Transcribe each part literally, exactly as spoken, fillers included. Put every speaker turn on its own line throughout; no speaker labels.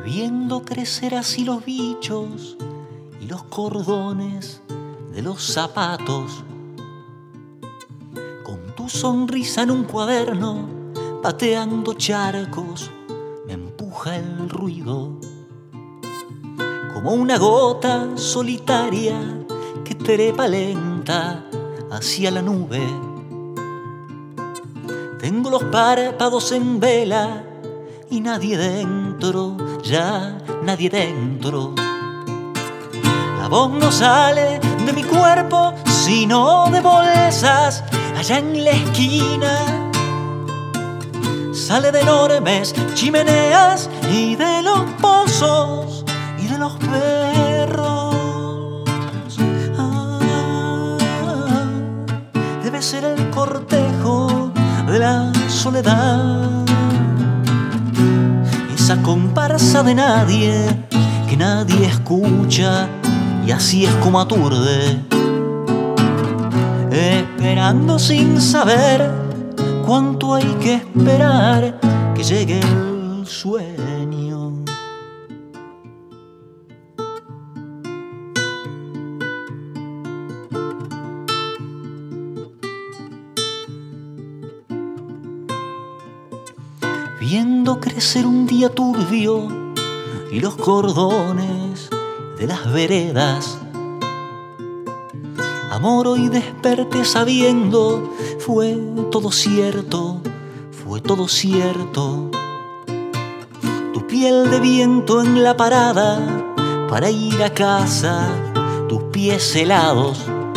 viendo crecer así los bichos y los cordones de los zapatos. Con tu sonrisa en un cuaderno, pateando charcos, me empuja el ruido. Como una gota solitaria que trepa lenta hacia la nube. Tengo los párpados en vela y nadie dentro, ya nadie dentro. La voz no sale de mi cuerpo, sino de bolsas allá en la esquina. Sale de enormes chimeneas y de los pozos y de los perros. Ah, debe ser el cortejo de la soledad, esa comparsa de nadie que nadie escucha y así es como aturde, esperando sin saber cuánto hay que esperar que llegue el sueño. Viendo crecer un día turbio y los cordones de las veredas, amor, hoy desperté sabiendo, fue todo cierto, fue todo cierto. Tu piel de viento en la parada para ir a casa, tus pies helados.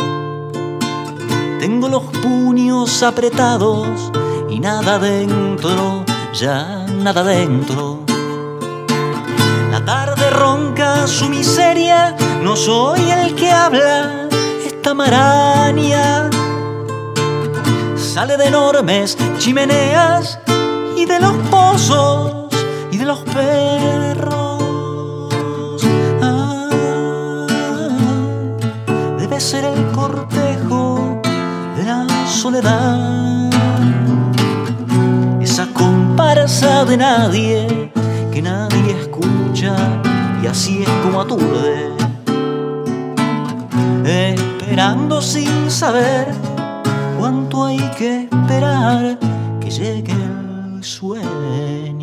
Tengo los puños apretados y nada dentro, ya nada dentro. La tarde ronca su miseria, no soy el que habla, esta maraña sale de enormes chimeneas y de los pozos y de los perros. Ah, debe ser el cortejo de la soledad, esa comparsa de nadie que nadie escucha y así es como aturde, esperando sin saber cuánto hay que esperar que llegue el sueño.